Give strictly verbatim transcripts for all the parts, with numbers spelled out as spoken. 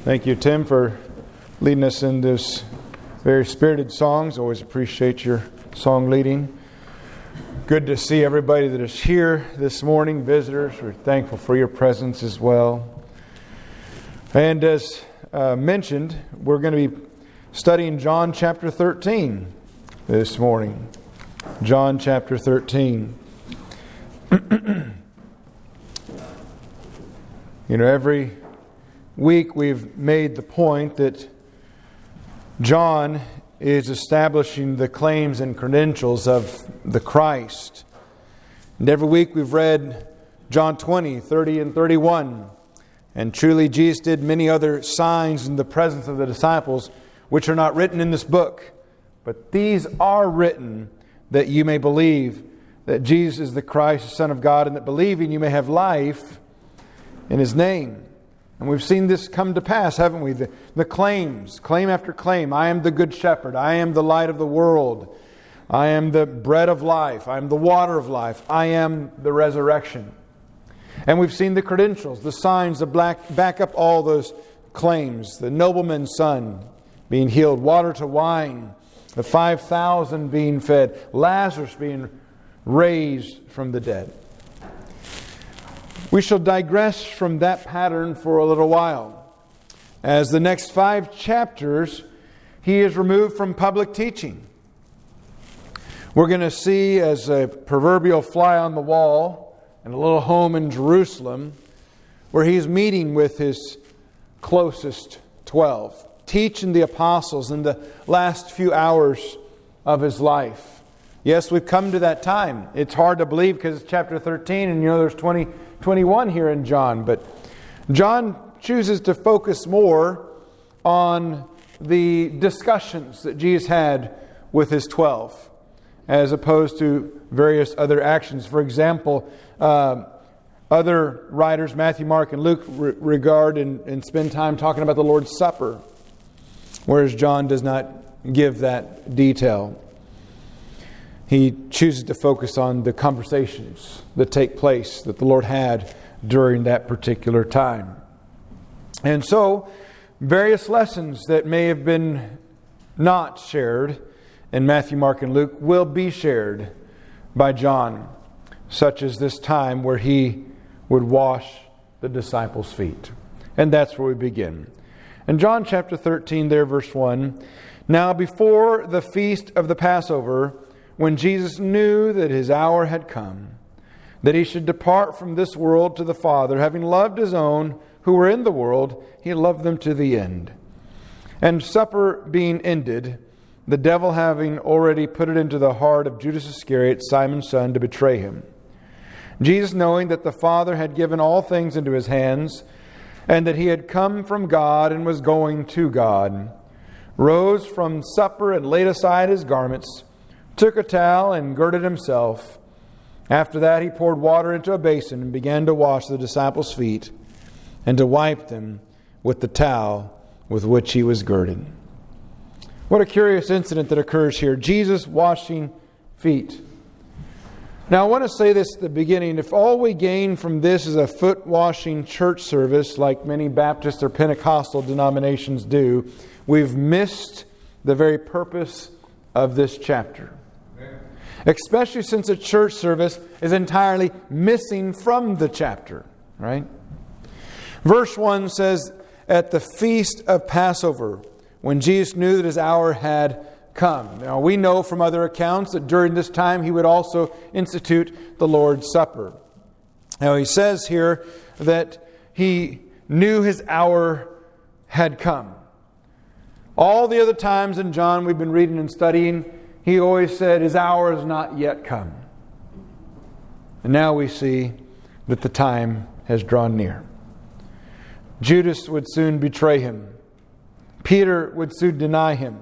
Thank you, Tim, for leading us in this very spirited songs. Always appreciate your song leading. Good to see everybody that is here this morning. Visitors, we're thankful for your presence as well. And as uh, mentioned, we're going to be studying John chapter thirteen this morning. John chapter thirteen. You know, every week we've made the point that John is establishing the claims and credentials of the Christ. And every week we've read John twenty, thirty, and thirty-one. And truly Jesus did many other signs in the presence of the disciples, which are not written in this book. But these are written that you may believe that Jesus is the Christ, the Son of God, and that believing you may have life in His name. And we've seen this come to pass, haven't we? The, the claims, claim after claim. I am the good shepherd. I am the light of the world. I am the bread of life. I am the water of life. I am the resurrection. And we've seen the credentials, the signs that black, back up all those claims. The nobleman's son being healed, water to wine, the five thousand being fed, Lazarus being raised from the dead. We shall digress from that pattern for a little while. As the next five chapters, He is removed from public teaching. We're going to see as a proverbial fly on the wall in a little home in Jerusalem where He is meeting with His closest twelve, teaching the apostles in the last few hours of His life. Yes, we've come to that time. It's hard to believe because it's chapter thirteen and you know there's twenty, twenty-one here in John. But John chooses to focus more on the discussions that Jesus had with His twelve as opposed to various other actions. For example, uh, other writers, Matthew, Mark, and Luke, re- regard and, and spend time talking about the Lord's Supper, whereas John does not give that detail. He chooses to focus on the conversations that take place that the Lord had during that particular time. And so, various lessons that may have been not shared in Matthew, Mark, and Luke will be shared by John, such as this time where He would wash the disciples' feet. And that's where we begin. In John chapter thirteen, there, verse one, "Now before the feast of the Passover, when Jesus knew that His hour had come, that He should depart from this world to the Father, having loved His own who were in the world, He loved them to the end. And supper being ended, the devil having already put it into the heart of Judas Iscariot, Simon's son, to betray Him. Jesus, knowing that the Father had given all things into His hands, and that He had come from God and was going to God, rose from supper and laid aside His garments, took a towel and girded Himself. After that He poured water into a basin and began to wash the disciples' feet and to wipe them with the towel with which He was girded." What a curious incident that occurs here. Jesus washing feet. Now I want to say this at the beginning. If all we gain from this is a foot washing church service like many Baptist or Pentecostal denominations do, we've missed the very purpose of this chapter. Especially since a church service is entirely missing from the chapter, right? Verse one says, "At the feast of Passover, when Jesus knew that His hour had come." Now we know from other accounts that during this time He would also institute the Lord's Supper. Now He says here that He knew His hour had come. All the other times in John we've been reading and studying, He always said His hour has not yet come. And now we see that the time has drawn near. Judas would soon betray Him. Peter would soon deny Him.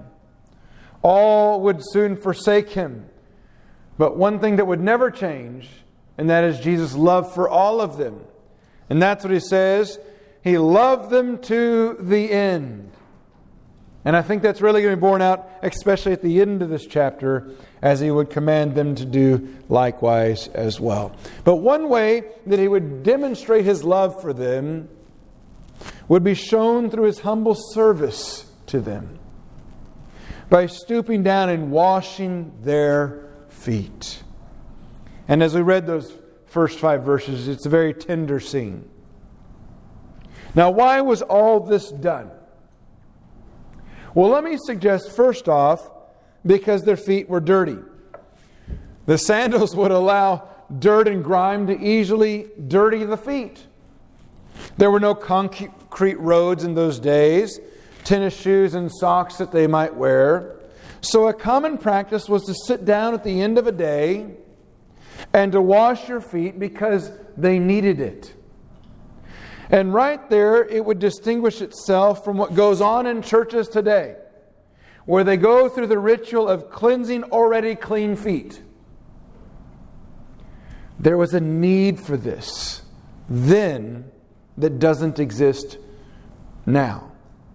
All would soon forsake Him. But one thing that would never change, and that is Jesus' love for all of them. And that's what He says. He loved them to the end. And I think that's really going to be borne out, especially at the end of this chapter, as He would command them to do likewise as well. But one way that He would demonstrate His love for them would be shown through His humble service to them by stooping down and washing their feet. And as we read those first five verses, it's a very tender scene. Now, why was all this done? Well, let me suggest first off, because their feet were dirty. The sandals would allow dirt and grime to easily dirty the feet. There were no concrete roads in those days, tennis shoes and socks that they might wear. So a common practice was to sit down at the end of a day and to wash your feet because they needed it. And right there, it would distinguish itself from what goes on in churches today, where they go through the ritual of cleansing already clean feet. There was a need for this then that doesn't exist now.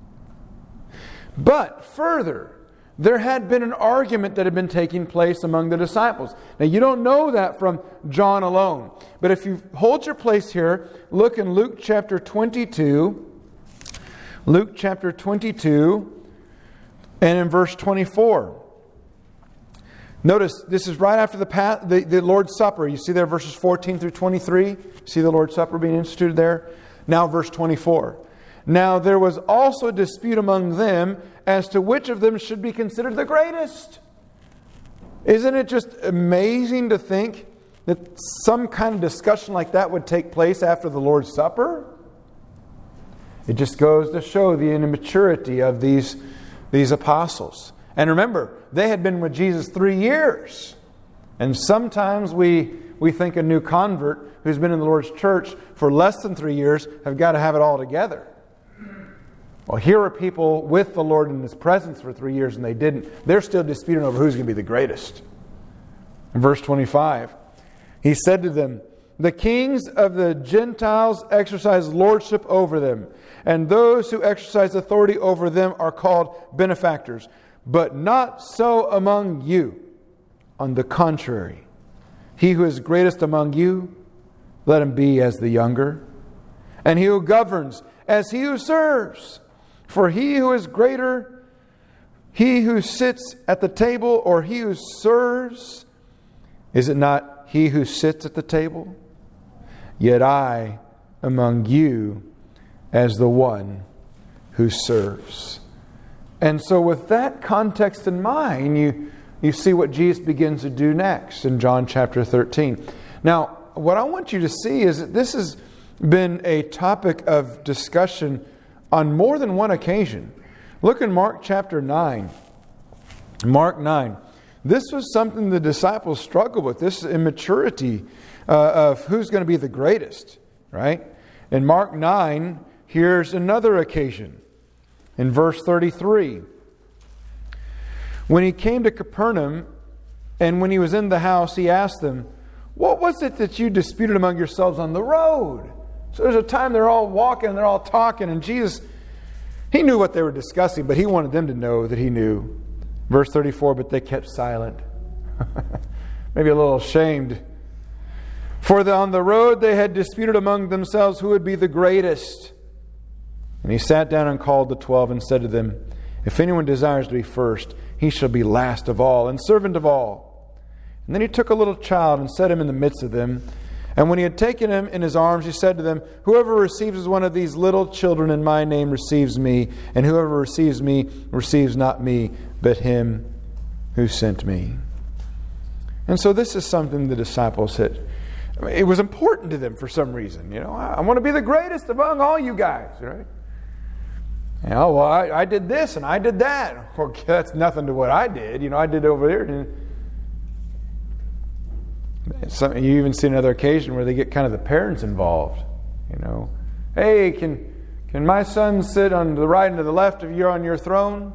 But further, there had been an argument that had been taking place among the disciples. Now, you don't know that from John alone. But if you hold your place here, look in Luke chapter twenty-two. Luke chapter twenty-two and in verse twenty-four. Notice, this is right after the, path, the, the Lord's Supper. You see there verses fourteen through twenty-three? See the Lord's Supper being instituted there? Now verse twenty-four. Now there was also a dispute among them as to which of them should be considered the greatest. Isn't it just amazing to think that some kind of discussion like that would take place after the Lord's Supper? It just goes to show the immaturity of these, these apostles. And remember, they had been with Jesus three years. And sometimes we, we think a new convert who's been in the Lord's church for less than three years have got to have it all together. Well, here are people with the Lord in His presence for three years and they didn't. They're still disputing over who's going to be the greatest. In verse twenty-five, He said to them, "The kings of the Gentiles exercise lordship over them, and those who exercise authority over them are called benefactors. But not so among you. On the contrary, he who is greatest among you, let him be as the younger. And he who governs as he who serves. For he who is greater, he who sits at the table or he who serves, is it not he who sits at the table? Yet I among you as the one who serves." And so with that context in mind, you, you see what Jesus begins to do next in John chapter thirteen. Now, what I want you to see is that this has been a topic of discussion on more than one occasion. Look in Mark chapter nine. Mark nine. This was something the disciples struggled with. This immaturity uh, of who's going to be the greatest, right? In Mark nine, here's another occasion. In verse thirty-three, when He came to Capernaum, and when He was in the house, He asked them, "What was it that you disputed among yourselves on the road?" So there's a time they're all walking, they're all talking, and Jesus, He knew what they were discussing, but He wanted them to know that He knew. Verse thirty-four, but they kept silent. Maybe a little ashamed. For the, on the road they had disputed among themselves who would be the greatest. And He sat down and called the twelve and said to them, "If anyone desires to be first, he shall be last of all and servant of all." And then He took a little child and set him in the midst of them. And when He had taken him in His arms, He said to them, "Whoever receives one of these little children in my name receives me, and whoever receives me receives not me, but Him who sent me." And so this is something the disciples had. I mean, it was important to them for some reason. You know, I, I want to be the greatest among all you guys, right? You know, well, I, I did this and I did that. Well, that's nothing to what I did. You know, I did over there. Some, you even see another occasion where they get kind of the parents involved. You know, "Hey, can can my son sit on the right and to the left of you on your throne?"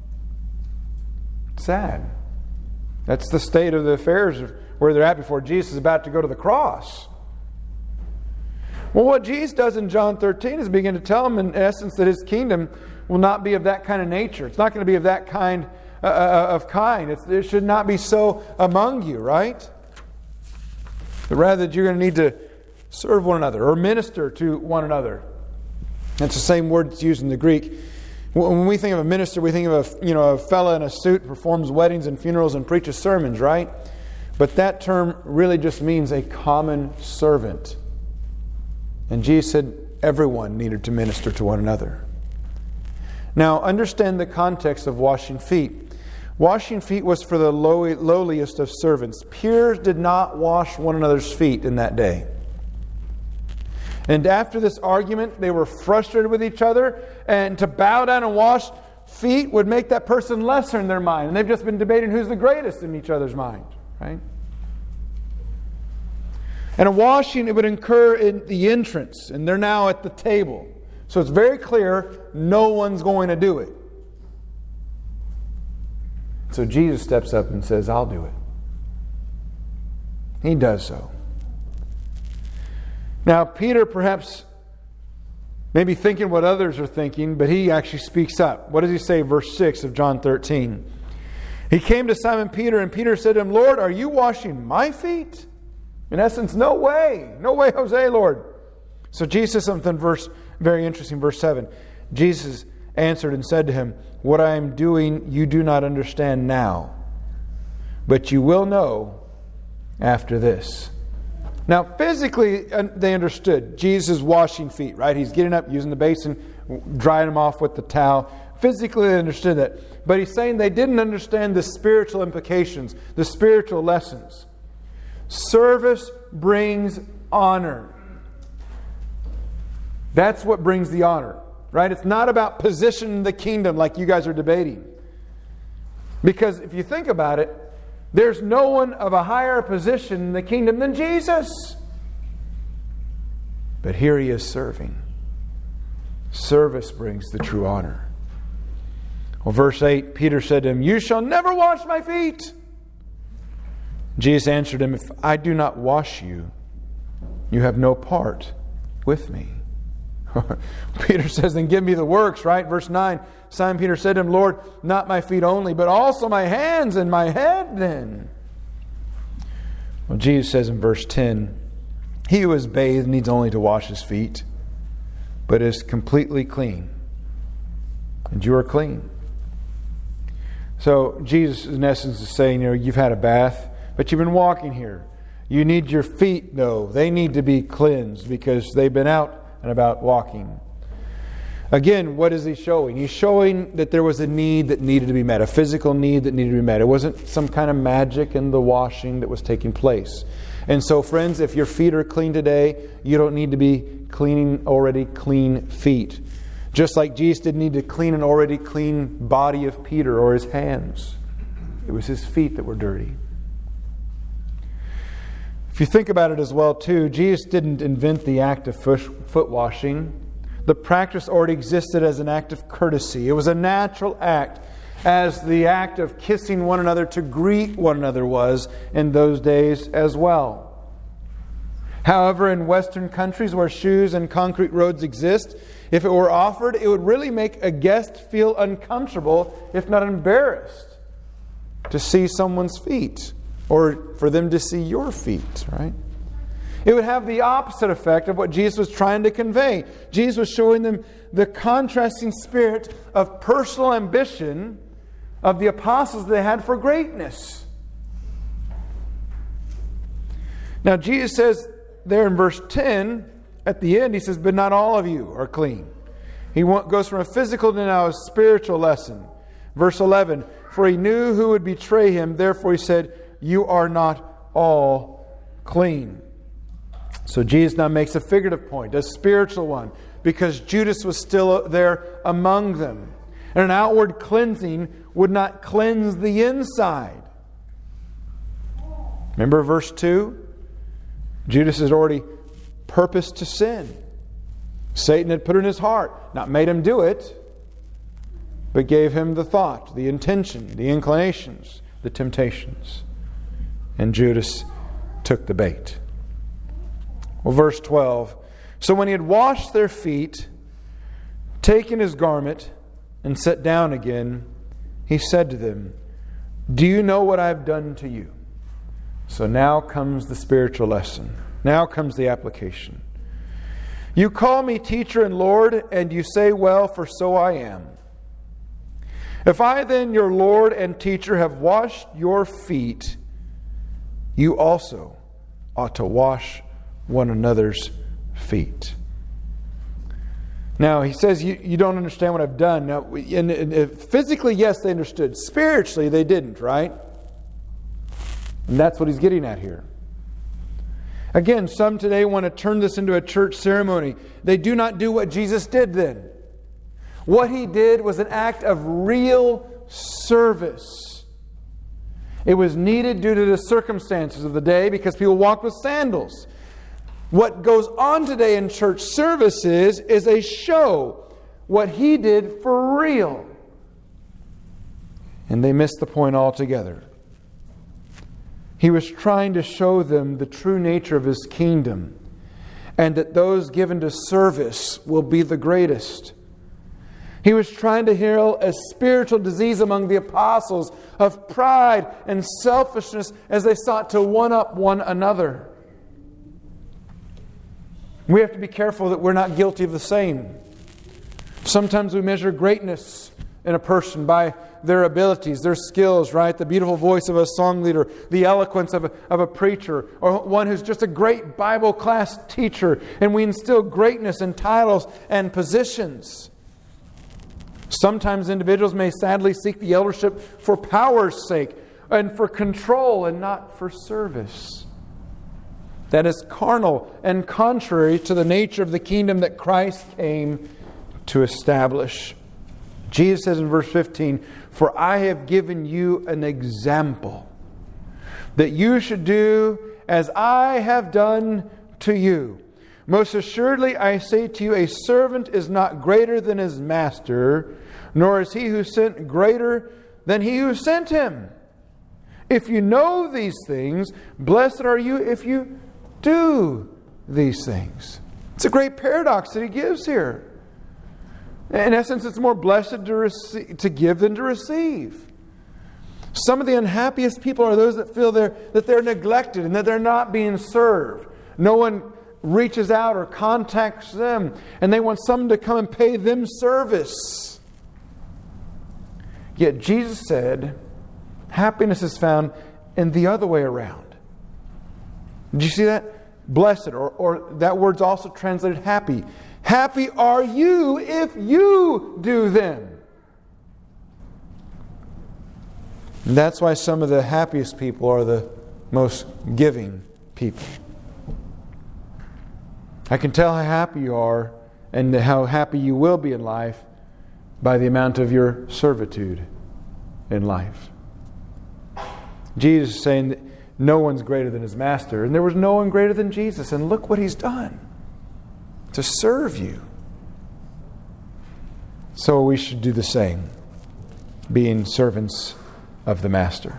Sad. That's the state of the affairs of where they're at before Jesus is about to go to the cross. Well, what Jesus does in John thirteen is begin to tell them, in essence, that His kingdom will not be of that kind of nature. It's not going to be of that kind uh, of kind. It's, it should not be so among you, right? But rather that you're going to need to serve one another or minister to one another. That's the same word that's used in the Greek. When we think of a minister, we think of a, you know, a fella in a suit performs weddings and funerals and preaches sermons, right? But that term really just means a common servant. And Jesus said everyone needed to minister to one another. Now, understand the context of washing feet. Washing feet was for the low, lowliest of servants. Peers did not wash one another's feet in that day. And after this argument, they were frustrated with each other, and to bow down and wash feet would make that person lesser in their mind. And they've just been debating who's the greatest in each other's mind, right? And a washing, it would occur in the entrance, and they're now at the table. So it's very clear no one's going to do it. So Jesus steps up and says, I'll do it. He does so. Now, Peter perhaps maybe thinking what others are thinking, but he actually speaks up. What does he say? Verse six of John thirteen. He came to Simon Peter, and Peter said to him, Lord, are you washing my feet? In essence, no way. No way, Jose, Lord. So Jesus says something verse, very interesting, verse seven. Jesus answered and said to him, what I am doing you do not understand now, but you will know after this. Now, physically, they understood. Jesus is washing feet, right? He's getting up, using the basin, drying them off with the towel. Physically, they understood that. But he's saying they didn't understand the spiritual implications, the spiritual lessons. Service brings honor. That's what brings the honor, right? It's not about position in the kingdom like you guys are debating. Because if you think about it, there's no one of a higher position in the kingdom than Jesus. But here he is serving. Service brings the true honor. Well, verse eight, Peter said to him, you shall never wash my feet. Jesus answered him, if I do not wash you, you have no part with me. Peter says, then give me the works, right? Verse nine, Simon Peter said to him, Lord, not my feet only, but also my hands and my head then. Well, Jesus says in verse ten, he who is bathed needs only to wash his feet, but is completely clean. And you are clean. So Jesus in essence is saying, you know, you've had a bath, but you've been walking here. You need your feet, though. They need to be cleansed because they've been out and about walking. Again, what is he showing? He's showing that there was a need that needed to be met, a physical need that needed to be met. It wasn't some kind of magic in the washing that was taking place. And so, friends, if your feet are clean today, you don't need to be cleaning already clean feet. Just like Jesus didn't need to clean an already clean body of Peter or his hands. It was his feet that were dirty. If you think about it as well, too, Jesus didn't invent the act of foot washing. The practice already existed as an act of courtesy. It was a natural act, as the act of kissing one another to greet one another was in those days as well. However, in Western countries where shoes and concrete roads exist, if it were offered, it would really make a guest feel uncomfortable, if not embarrassed, to see someone's feet. Or for them to see your feet, right? It would have the opposite effect of what Jesus was trying to convey. Jesus was showing them the contrasting spirit of personal ambition of the apostles they had for greatness. Now Jesus says there in verse ten, at the end, he says, but not all of you are clean. He goes from a physical to now a spiritual lesson. Verse eleven, for he knew who would betray him, therefore he said, you are not all clean. So Jesus now makes a figurative point, a spiritual one, because Judas was still there among them. And an outward cleansing would not cleanse the inside. Remember verse two? Judas had already purposed to sin. Satan had put it in his heart, not made him do it, but gave him the thought, the intention, the inclinations, the temptations. And Judas took the bait. Well, verse twelve. So when he had washed their feet, taken his garment, and sat down again, he said to them, do you know what I have done to you? So now comes the spiritual lesson. Now comes the application. You call me teacher and Lord, and you say, well, for so I am. If I then, your Lord and teacher, have washed your feet, you also ought to wash one another's feet. Now, he says, you, you don't understand what I've done. Now, and, and physically, yes, they understood. Spiritually, they didn't, right? And that's what he's getting at here. Again, some today want to turn this into a church ceremony. They do not do what Jesus did then. What he did was an act of real service. It was needed due to the circumstances of the day because people walked with sandals. What goes on today in church services is a show. What he did for real. And they missed the point altogether. He was trying to show them the true nature of his kingdom, and that those given to service will be the greatest. He was trying to heal a spiritual disease among the apostles of pride and selfishness as they sought to one-up one another. We have to be careful that we're not guilty of the same. Sometimes we measure greatness in a person by their abilities, their skills, right? The beautiful voice of a song leader, the eloquence of a, of a preacher, or one who's just a great Bible class teacher, and we instill greatness in titles and positions. Sometimes individuals may sadly seek the eldership for power's sake and for control and not for service. That is carnal and contrary to the nature of the kingdom that Christ came to establish. Jesus says in verse fifteen, "For I have given you an example, that you should do as I have done to you. Most assuredly I say to you, a servant is not greater than his master, nor is he who sent greater than he who sent him. If you know these things, blessed are you if you do these things." It's a great paradox that he gives here. In essence, it's more blessed to receive, to give than to receive. Some of the unhappiest people are those that feel they're, that they're neglected and that they're not being served. No one reaches out or contacts them, and they want someone to come and pay them service. Yet Jesus said, happiness is found in the other way around. Did you see that? Blessed, or, or that word's also translated happy. Happy are you if you do them. And that's why some of the happiest people are the most giving people. I can tell how happy you are and how happy you will be in life by the amount of your servitude in life. Jesus is saying that no one's greater than his master, and there was no one greater than Jesus, and look what he's done. To serve you. So we should do the same, being servants of the Master.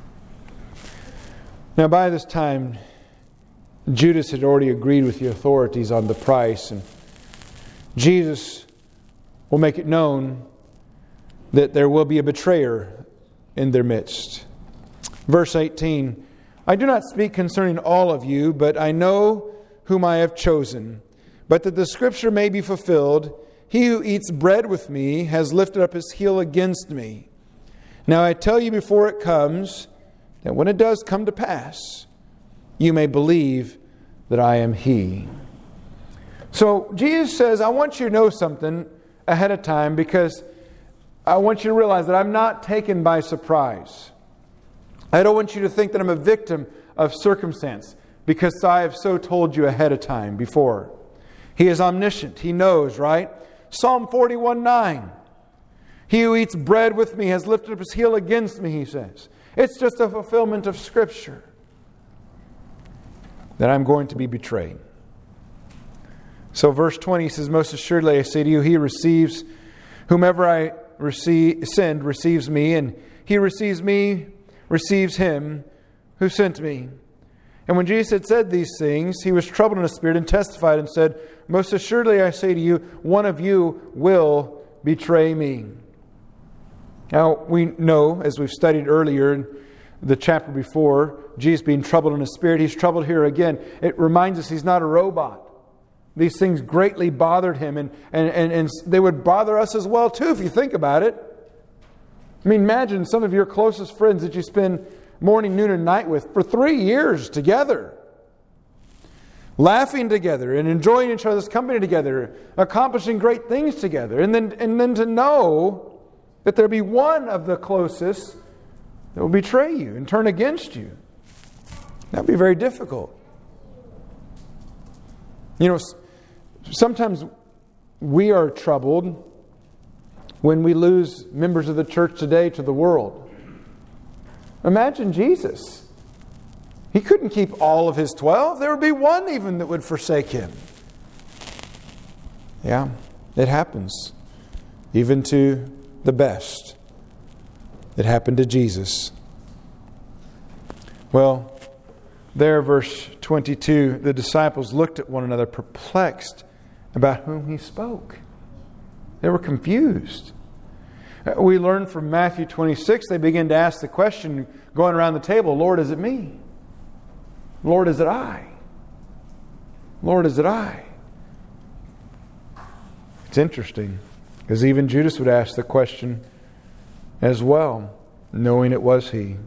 Now, by this time, Judas had already agreed with the authorities on the price, and Jesus will make it known that there will be a betrayer in their midst. Verse eighteen, "I do not speak concerning all of you, but I know whom I have chosen. But that the scripture may be fulfilled, he who eats bread with me has lifted up his heel against me. Now I tell you before it comes, that when it does come to pass, you may believe that I am he." So Jesus says, I want you to know something ahead of time, because I want you to realize that I'm not taken by surprise. I don't want you to think that I'm a victim of circumstance, because I have so told you ahead of time before. He is omniscient. He knows, right? Psalm forty-one nine. "He who eats bread with me has lifted up his heel against me," he says. It's just a fulfillment of Scripture that I'm going to be betrayed. So verse twenty says, "Most assuredly I say to you, he receives, whomever I receive, send receives me, and he receives me, receives him who sent me." And when Jesus had said these things, he was troubled in his spirit and testified and said, "Most assuredly I say to you, one of you will betray me." Now we know, as we've studied earlier in the chapter before, Jesus being troubled in his spirit, he's troubled here again. It reminds us he's not a robot. these things greatly bothered him. And, and, and, and they would bother us as well too, if you think about it. I mean, imagine some of your closest friends that you spend morning, noon, and night with for three years together. Laughing together and enjoying each other's company together. Accomplishing great things together. And then, and then to know that there be one of the closest that will betray you and turn against you. That would be very difficult. You know, sometimes we are troubled when we lose members of the church today to the world. Imagine Jesus. He couldn't keep all of his twelve. There would be one even that would forsake him. Yeah, it happens. Even to the best. It happened to Jesus. Well, there, verse twenty-two, the disciples looked at one another, perplexed about whom he spoke. They were confused. We learn from Matthew twenty-six, they begin to ask the question, going around the table, Lord, is it me? Lord, is it I? Lord, is it I? It's interesting, because even Judas would ask the question as well, knowing it was he.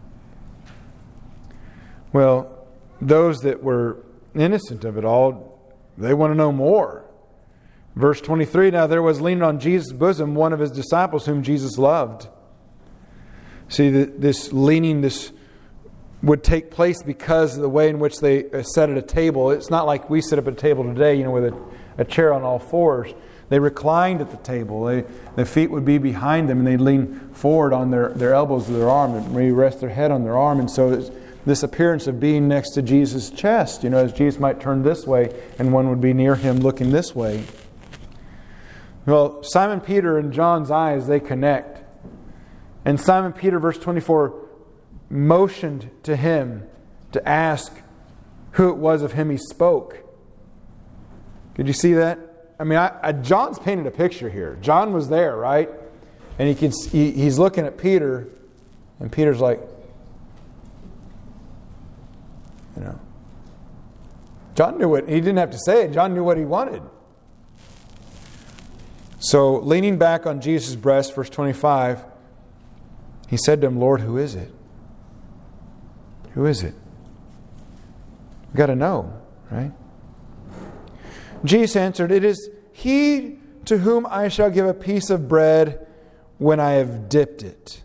Well, those that were innocent of it all, they want to know more. Verse twenty-three, now there was leaning on Jesus' bosom one of his disciples whom Jesus loved. See, this leaning, this would take place because of the way in which they sat at a table. It's not like we sit up at a table today, you know, with a, a chair on all fours. They reclined at the table. They, the feet would be behind them, and they'd lean forward on their, their elbows to their arm and maybe rest their head on their arm. And so it's this appearance of being next to Jesus' chest, you know, as Jesus might turn this way and one would be near him looking this way. Well, Simon Peter and John's eyes, they connect. And Simon Peter, verse twenty-four, motioned to him to ask who it was of him he spoke. Could you see that? I mean, I, I, John's painted a picture here. John was there, right? And he, can, he he's looking at Peter, and Peter's like, you know. John knew what, he didn't have to say it. John knew what he wanted. So, leaning back on Jesus' breast, verse twenty-five, he said to him, Lord, who is it? Who is it? We've got to know, right? Jesus answered, it is he to whom I shall give a piece of bread when I have dipped it.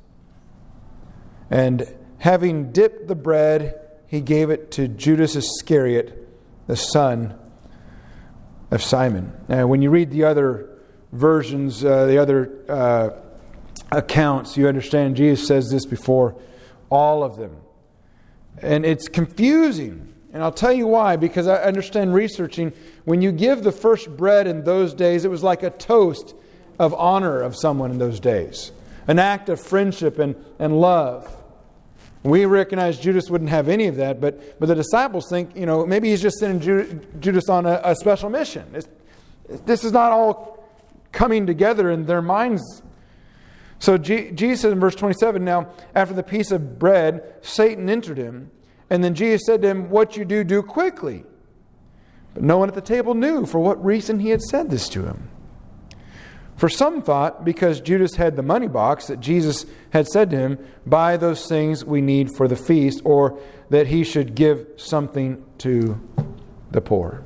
And having dipped the bread, he gave it to Judas Iscariot, the son of Simon. Now, when you read the other versions, uh, the other uh, accounts, you understand Jesus says this before all of them. And it's confusing. And I'll tell you why, because I understand researching, when you give the first bread in those days, it was like a toast of honor of someone in those days. An act of friendship and, and love. We recognize Judas wouldn't have any of that, but, but the disciples think, you know, maybe he's just sending Ju- Judas on a, a special mission. It's, this is not all coming together in their minds. So G- Jesus said in verse twenty-seven, now, after the piece of bread, Satan entered him. And then Jesus said to him, what you do, do quickly. But no one at the table knew for what reason he had said this to him. For some thought, because Judas had the money box, that Jesus had said to him, buy those things we need for the feast, or that he should give something to the poor.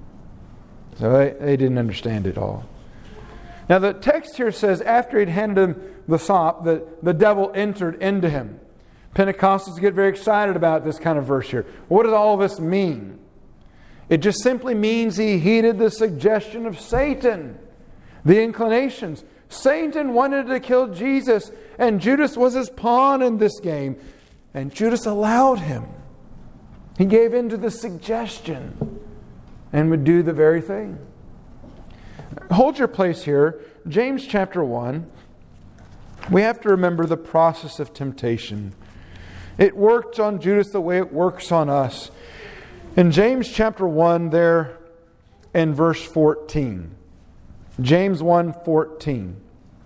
So they, they didn't understand it all. Now the text here says, after he'd handed him the sop, the, the devil entered into him. Pentecostals get very excited about this kind of verse here. What does all this mean? It just simply means he heeded the suggestion of Satan. The inclinations. Satan wanted to kill Jesus, and Judas was his pawn in this game. And Judas allowed him. He gave in to the suggestion and would do the very thing. Hold your place here. James chapter one. We have to remember the process of temptation. It worked on Judas the way it works on us. In James chapter one, there in verse fourteen. James one fourteen.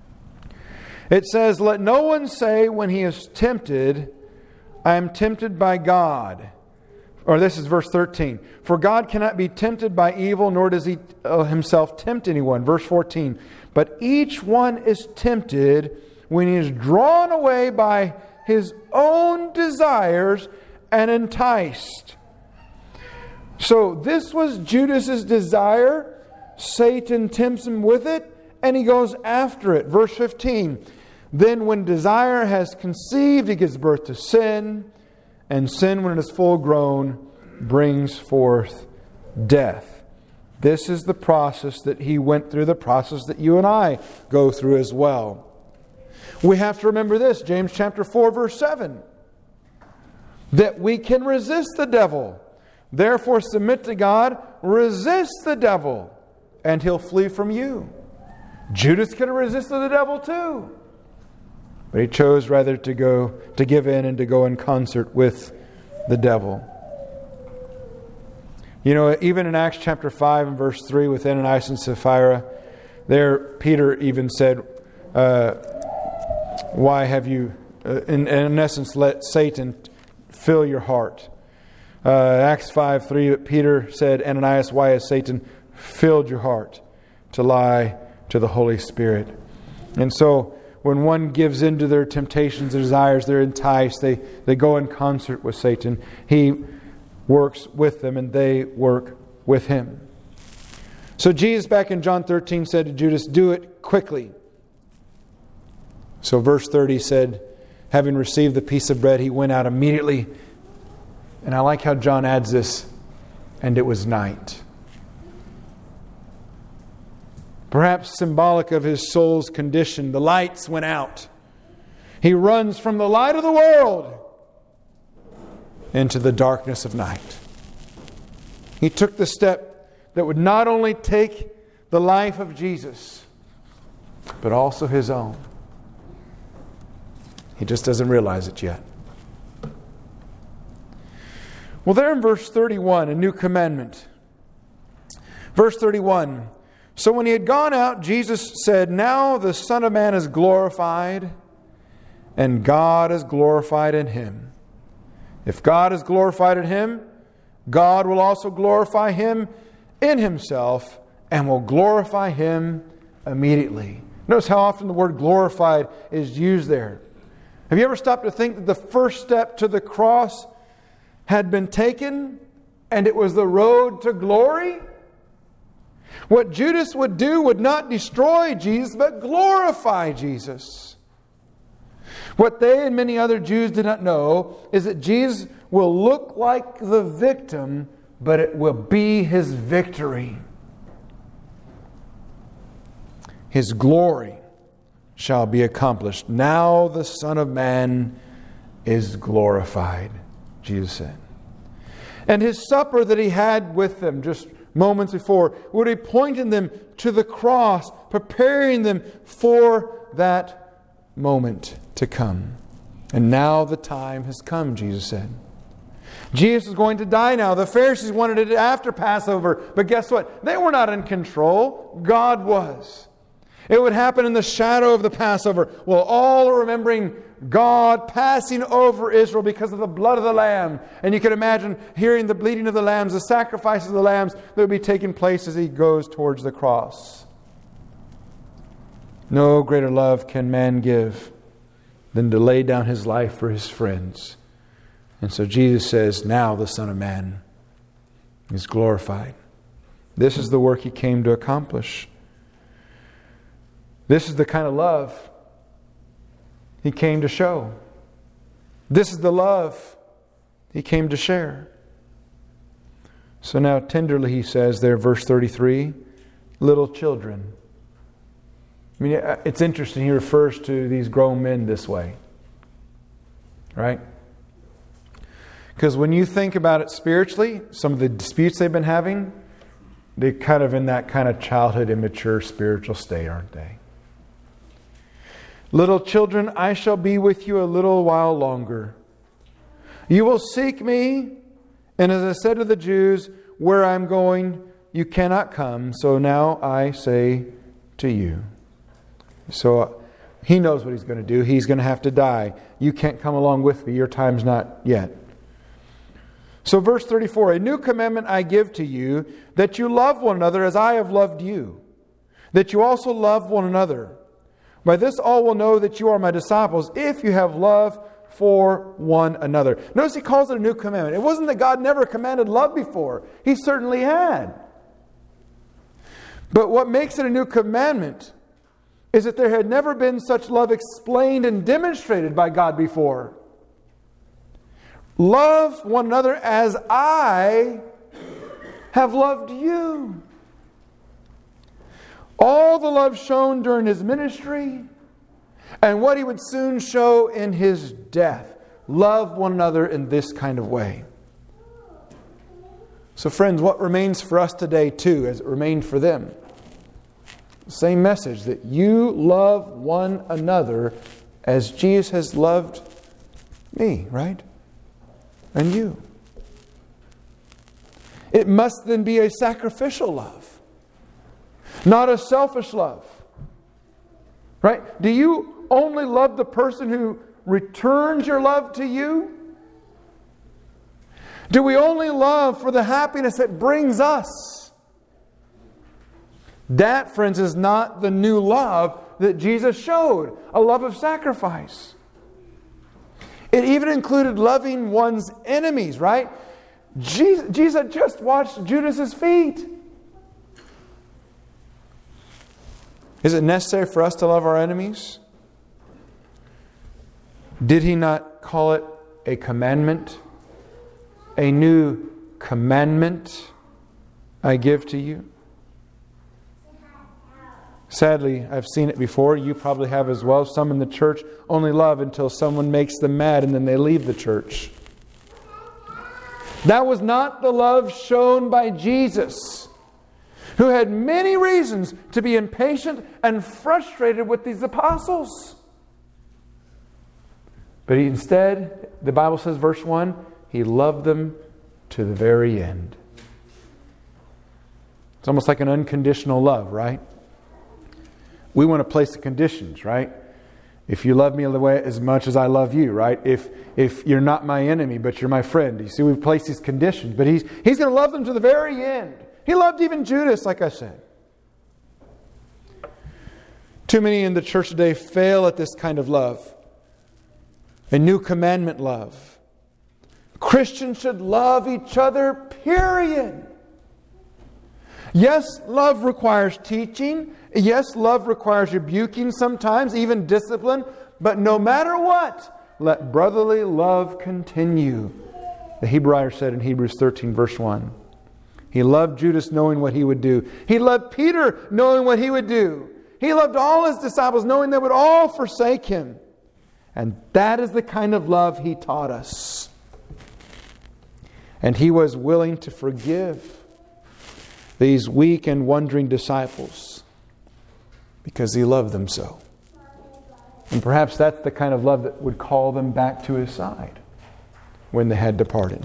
It says, let no one say when he is tempted, I am tempted by God. or this is verse thirteen. For God cannot be tempted by evil, nor does He uh, Himself tempt anyone. Verse fourteen. But each one is tempted when he is drawn away by his own desires and enticed. So this was Judas's desire. Satan tempts him with it, and he goes after it. Verse fifteen. Then when desire has conceived, it gives birth to sin. And sin, when it is full grown, brings forth death. This is the process that he went through, the process that you and I go through as well. We have to remember this, James chapter four, verse seven. That we can resist the devil. Therefore submit to God, resist the devil, and he'll flee from you. Judas could have resisted the devil too. But he chose rather to go to give in and to go in concert with the devil. You know, even in Acts chapter five and verse three with Ananias and Sapphira, there Peter even said, uh, why have you, uh, in, in essence, let Satan fill your heart? Uh, Acts five three, Peter said, Ananias, why has Satan filled your heart to lie to the Holy Spirit? And so, when one gives in to their temptations and desires, they're enticed. They, they go in concert with Satan. He works with them and they work with him. So Jesus back in John thirteen said to Judas, do it quickly. So verse thirty said, having received the piece of bread, he went out immediately. And I like how John adds this, and it was night. Perhaps symbolic of his soul's condition. The lights went out. He runs from the light of the world into the darkness of night. He took the step that would not only take the life of Jesus, but also his own. He just doesn't realize it yet. Well, there in verse thirty-one, a new commandment. Verse thirty-one. So when he had gone out, Jesus said, now the Son of Man is glorified, and God is glorified in him. If God is glorified in him, God will also glorify him in himself, and will glorify him immediately. Notice how often the word glorified is used there. Have you ever stopped to think that the first step to the cross had been taken, and it was the road to glory? What Judas would do would not destroy Jesus, but glorify Jesus. What they and many other Jews did not know is that Jesus will look like the victim, but it will be his victory. His glory shall be accomplished. Now the Son of Man is glorified, Jesus said. And his supper that he had with them just moments before would be pointing them to the cross, preparing them for that moment to come. And now the time has come, Jesus said. Jesus is going to die now. The Pharisees wanted it after Passover, but guess what? They were not in control. God was. It would happen in the shadow of the Passover. Well, all are remembering God passing over Israel because of the blood of the Lamb. And you can imagine hearing the bleating of the lambs, the sacrifices of the lambs that would be taking place as he goes towards the cross. No greater love can man give than to lay down his life for his friends. And so Jesus says, now the Son of Man is glorified. This is the work he came to accomplish. This is the kind of love he came to show. This is the love he came to share. So now tenderly he says there, verse thirty-three, little children. I mean, it's interesting he refers to these grown men this way. Right? Because when you think about it spiritually, some of the disputes they've been having, they're kind of in that kind of childhood, immature spiritual state, aren't they? Little children, I shall be with you a little while longer. You will seek me, and as I said to the Jews, where I'm going, you cannot come. So now I say to you. So uh, he knows what he's going to do. He's going to have to die. You can't come along with me. Your time's not yet. So verse thirty-four, a new commandment I give to you, that you love one another as I have loved you, that you also love one another. By this all will know that you are my disciples, if you have love for one another. Notice he calls it a new commandment. It wasn't that God never commanded love before. He certainly had. But what makes it a new commandment is that there had never been such love explained and demonstrated by God before. Love one another as I have loved you. All the love shown during His ministry and what He would soon show in His death. Love one another in this kind of way. So friends, what remains for us today too, as it remained for them? Same message, that you love one another as Jesus has loved me, right? And you. It must then be a sacrificial love, not a selfish love. Right? Do you only love the person who returns your love to you? Do we only love for the happiness that brings us? That, friends, is not the new love that Jesus showed, a love of sacrifice. It even included loving one's enemies, right? Jesus, Jesus just washed Judas's feet. Is it necessary for us to love our enemies? Did He not call it a commandment? A new commandment I give to you? Sadly, I've seen it before. You probably have as well. Some in the church only love until someone makes them mad and then they leave the church. That was not the love shown by Jesus, who had many reasons to be impatient and frustrated with these apostles. But he, instead, the Bible says, verse one, He loved them to the very end. It's almost like an unconditional love, right? We want to place the conditions, right? If you love me the way as much as I love you, right? If if you're not my enemy, but you're my friend. You see, we've placed these conditions. But He's, he's going to love them to the very end. He loved even Judas, like I said. Too many in the church today fail at this kind of love. A new commandment love. Christians should love each other, period. Yes, love requires teaching. Yes, love requires rebuking sometimes, even discipline. But no matter what, let brotherly love continue. The Hebrew writer said in Hebrews thirteen, verse one. He loved Judas knowing what he would do. He loved Peter knowing what he would do. He loved all His disciples knowing they would all forsake Him. And that is the kind of love He taught us. And He was willing to forgive these weak and wandering disciples because He loved them so. And perhaps that's the kind of love that would call them back to His side when they had departed.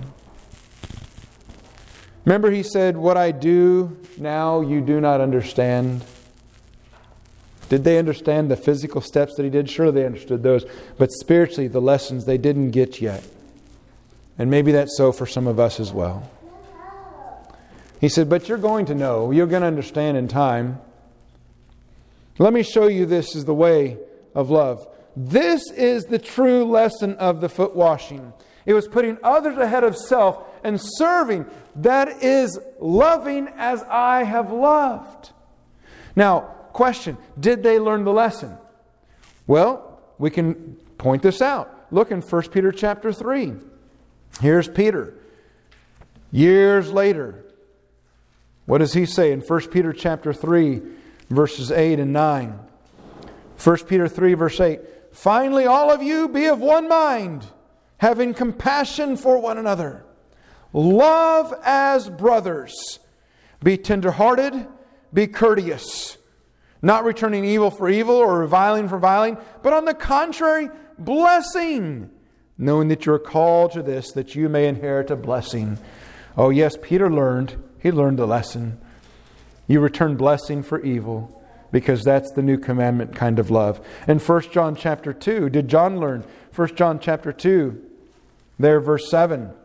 Remember He said, what I do now you do not understand. Did they understand the physical steps that He did? Sure, they understood those. But spiritually, the lessons they didn't get yet. And maybe that's so for some of us as well. He said, but you're going to know. You're going to understand in time. Let me show you this is the way of love. This is the true lesson of the foot washing. It was putting others ahead of self and serving. That is loving as I have loved. Now, question, did they learn the lesson? Well, we can point this out. Look in First Peter chapter three. Here's Peter. Years later. What does he say in First Peter chapter three, verses eight and nine? First Peter three, verse eight. Finally, all of you be of one mind, having compassion for one another. Love as brothers. Be tenderhearted, be courteous. Not returning evil for evil or reviling for reviling, but on the contrary, blessing. Knowing that you are called to this, that you may inherit a blessing. Oh yes, Peter learned. He learned the lesson. You return blessing for evil, because that's the new commandment kind of love. In First John chapter two, did John learn? First John chapter two, there verse seven.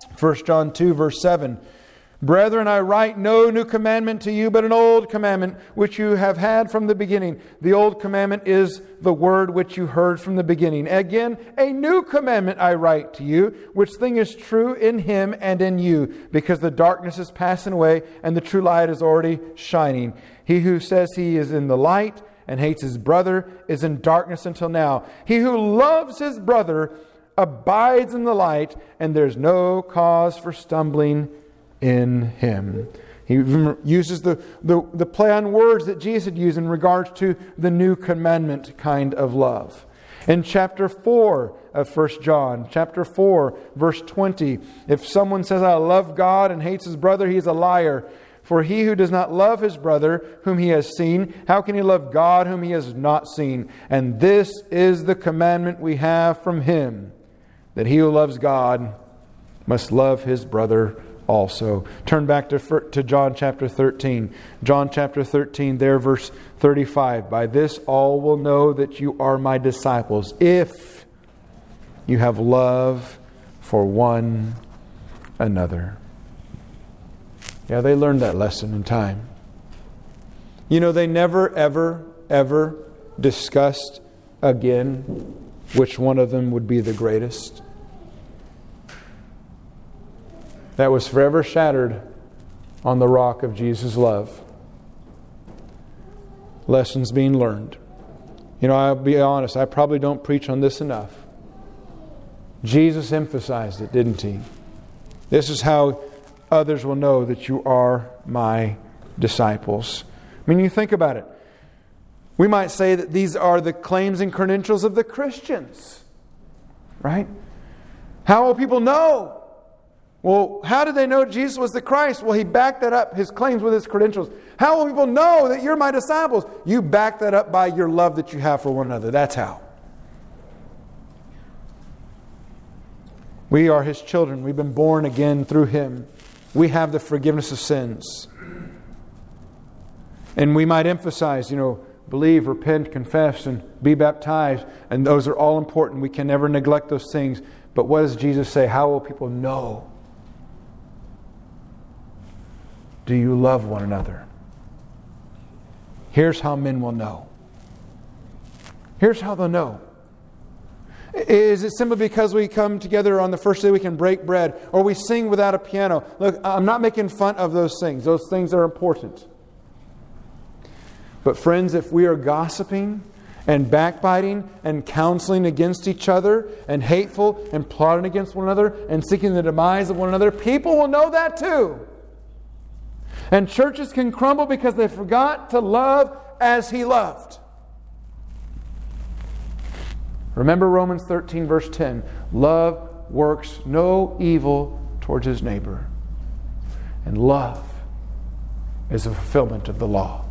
First John two, verse seven. Brethren, I write no new commandment to you, but an old commandment which you have had from the beginning. The old commandment is the word which you heard from the beginning. Again, a new commandment I write to you, which thing is true in him and in you, because the darkness is passing away and the true light is already shining. He who says he is in the light and hates his brother is in darkness until now. He who loves his brother abides in the light, and there's no cause for stumbling in him. He uses the, the, the play on words that Jesus had used in regards to the new commandment kind of love. In chapter four of First John, chapter four, verse twenty, if someone says, I love God and hates his brother, he is a liar. For he who does not love his brother whom he has seen, how can he love God whom he has not seen? And this is the commandment we have from him, that he who loves God must love his brother also. Turn back to, to John chapter thirteen. John chapter thirteen, there verse thirty-five. By this all will know that you are my disciples, if you have love for one another. Yeah, they learned that lesson in time. You know, they never, ever, ever discussed again which one of them would be the greatest. That was forever shattered on the rock of Jesus' love. Lessons being learned. You know, I'll be honest, I probably don't preach on this enough. Jesus emphasized it, didn't He? This is how others will know that you are my disciples. I mean, you think about it. We might say that these are the claims and credentials of the Christians. Right? How will people know? Well, how did they know Jesus was the Christ? Well, He backed that up, His claims with His credentials. How will people know that you're my disciples? You back that up by your love that you have for one another. That's how. We are His children. We've been born again through Him. We have the forgiveness of sins. And we might emphasize, you know, believe, repent, confess, and be baptized. And those are all important. We can never neglect those things. But what does Jesus say? How will people know? Do you love one another? Here's how men will know. Here's how they'll know. Is it simply because we come together on the first day we can break bread, or we sing without a piano? Look, I'm not making fun of those things. Those things are important. But friends, if we are gossiping and backbiting and counseling against each other and hateful and plotting against one another and seeking the demise of one another, people will know that too. And churches can crumble because they forgot to love as He loved. Remember Romans thirteen verse ten. Love works no evil towards his neighbor. And love is a fulfillment of the law.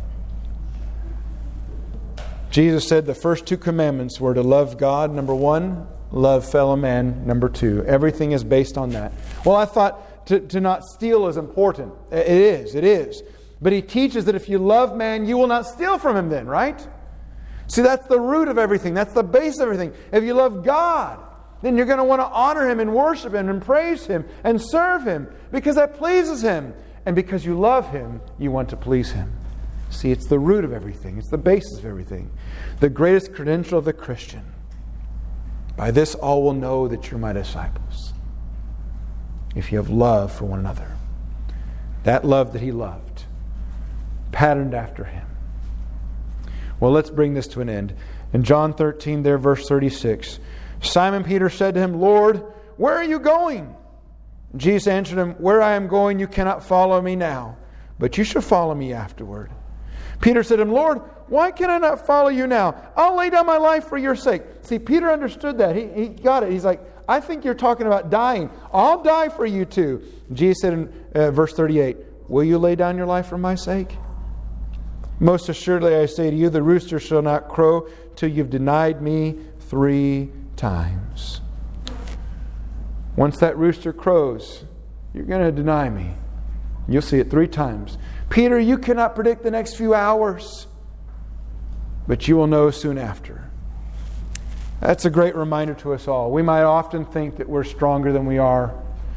Jesus said the first two commandments were to love God, number one, love fellow man, number two. Everything is based on that. Well, I thought to, to not steal is important. It is, it is. But He teaches that if you love man, you will not steal from him then, right? See, that's the root of everything. That's the base of everything. If you love God, then you're going to want to honor Him and worship Him and praise Him and serve Him because that pleases Him. And because you love Him, you want to please Him. See, it's the root of everything. It's the basis of everything. The greatest credential of the Christian. By this all will know that you're my disciples. If you have love for one another. That love that He loved. Patterned after Him. Well, let's bring this to an end. In John thirteen, there, verse thirty-six. Simon Peter said to Him, Lord, where are you going? Jesus answered him, where I am going you cannot follow me now, but you shall follow me afterward. Peter said to Him, Lord, why can I not follow you now? I'll lay down my life for your sake. See, Peter understood that. He, he got it. He's like, I think you're talking about dying. I'll die for you too. Jesus said in uh, verse thirty-eight, will you lay down your life for my sake? Most assuredly I say to you, the rooster shall not crow till you've denied me three times. Once that rooster crows, you're going to deny me. You'll see it three times. Peter, you cannot predict the next few hours, but you will know soon after. That's a great reminder to us all. We might often think that we're stronger than we are.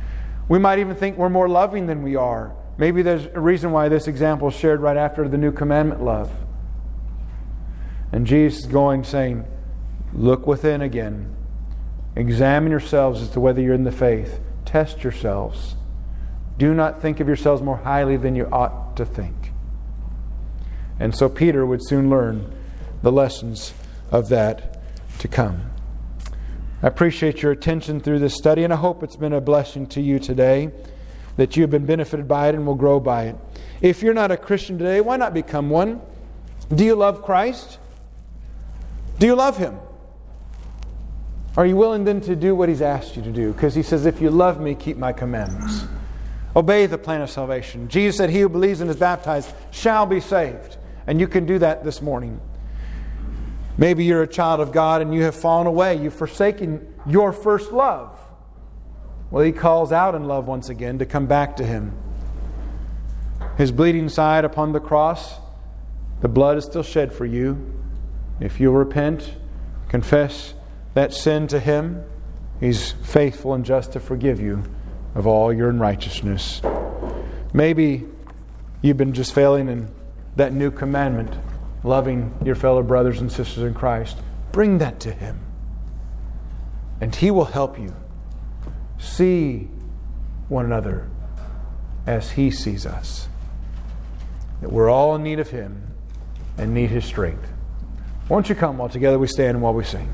We might even think we're more loving than we are. Maybe there's a reason why this example is shared right after the new commandment, love. And Jesus is going, saying, look within again. Examine yourselves as to whether you're in the faith. Test yourselves. Do not think of yourselves more highly than you ought to think. And so Peter would soon learn the lessons of that to come. I appreciate your attention through this study, and I hope it's been a blessing to you today, that you've been benefited by it and will grow by it. If you're not a Christian today, why not become one? Do you love Christ? Do you love Him? Are you willing then to do what He's asked you to do? Because He says, if you love Me, keep My commandments. Obey the plan of salvation. Jesus said, he who believes and is baptized shall be saved. And you can do that this morning. Maybe you're a child of God and you have fallen away. You've forsaken your first love. Well, He calls out in love once again to come back to Him. His bleeding side upon the cross, the blood is still shed for you. If you'll repent, confess that sin to Him, He's faithful and just to forgive you of all your unrighteousness. Maybe you've been just failing in that new commandment, loving your fellow brothers and sisters in Christ. Bring that to Him. And He will help you see one another as He sees us. That we're all in need of Him and need His strength. Won't you come while together we stand and while we sing?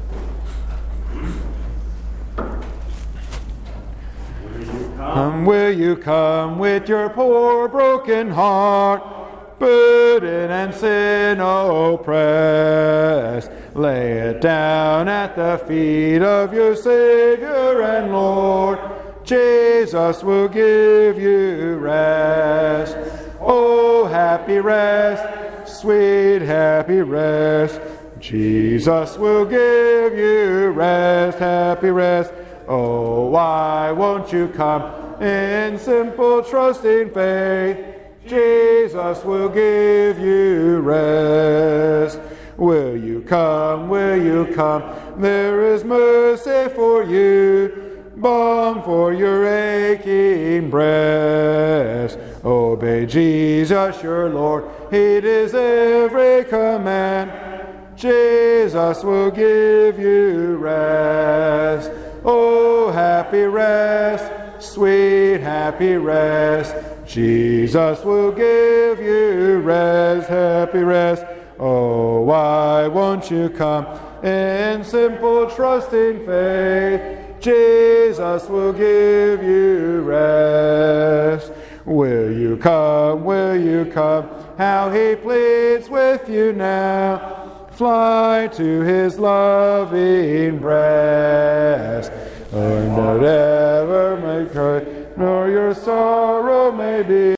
Come, will you come with your poor broken heart, burden and sin oppressed? Lay it down at the feet of your Savior and Lord. Jesus will give you rest. Oh, happy rest, sweet happy rest. Jesus will give you rest, happy rest. Oh, why won't you come in simple trusting faith? Jesus will give you rest. Will you come? Will you come? There is mercy for you, balm for your aching breast. Obey Jesus your Lord, heed His every command. Jesus will give you rest. Oh, happy rest, sweet happy rest. Jesus will give you rest, happy rest. Oh, why won't you come in simple trusting faith? Jesus will give you rest. Will you come, will you come? How He pleads with you now. Fly to His loving breast. And whatever may hurt, nor your sorrow may be.